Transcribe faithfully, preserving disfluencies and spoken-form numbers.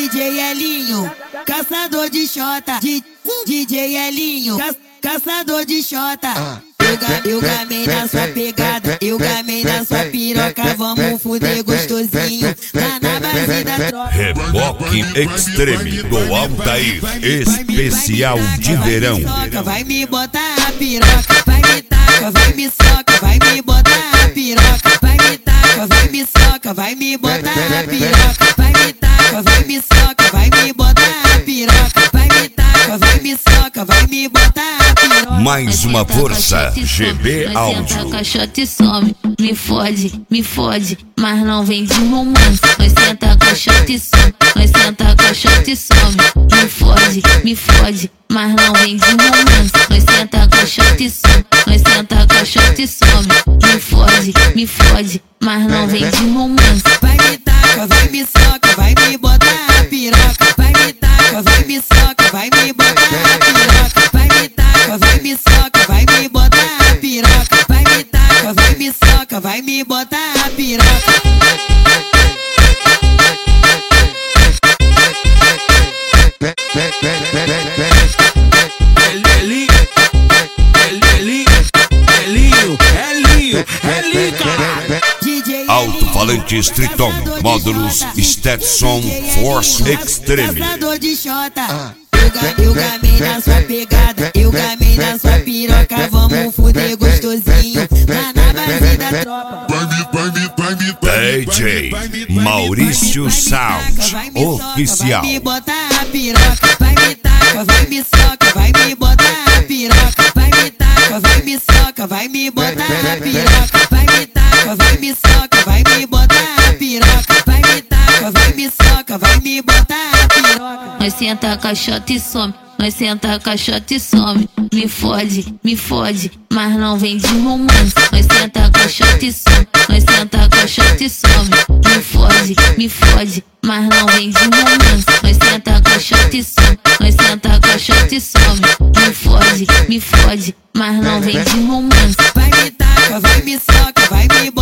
J Elinho, caçador de xota. D J Elinho, ca caçador de xota. Eu, ga eu gamei na sua pegada, eu gamei na sua piroca. Vamos fuder gostosinho lá na base da tropa. Reboque Extreme do Altair, especial de verão. Vai me botar a piroca, vai me taca, vai me soca, vai me botar a piroca, vai me taca, vai me soca, vai me botar a piroca, vai me taca, vai me soca, vai me botar a piroca, vai me taca, vai me soca, vai me botar a piroca. Mais uma força, G B Áudio. Senta caixote e some, me fode, me fode, mas não vem de romance. Nós senta caixote e some, nós senta caixote e some, me fode, me fode, mas não vem de romance. Nós senta caixote e some, nós senta caixote e some, me fode, me fode, mas não vem de romance. Vai me taca, vai me soca, vai me botar a piroca, vai me taca, vai me soca, vai me botar a piroca, vai me taca, vai me soca, vai me botar a piroca, vai me taca, vai me soca, vai me botar a piroca. Elinho, Elinho, Elinho, Elinho, Elinho, caralho. Alto-falante Triton, módulos Stetson Force Extreme. Caçador de xota. Eu gamei na sua pegada, eu gamei na sua piroca. Vamos fuder gostosinho lá na base da tropa. D J Maurício Sound Oficial. Vai me botar a piroca, vai me taca, vai me soca, vai me botar a piroca, vai me taca, vai me soca, vai me botar a piroca, vai me taca, vai me soca, vai me botar a piroca, vai me taca, vai me soca, vai me botar a piroca. Nós senta caixote e some, nós senta caixote e some, me fode, me fode, mas não vem de romance. Nós senta caixote e some, nós senta caixote e some, me fode, me fode, mas não vem de romance. Nós senta caixote e some, nós senta caixote e some, me fode, me fode, mas não vem de romance. Vai me taca, vai me soca, vai me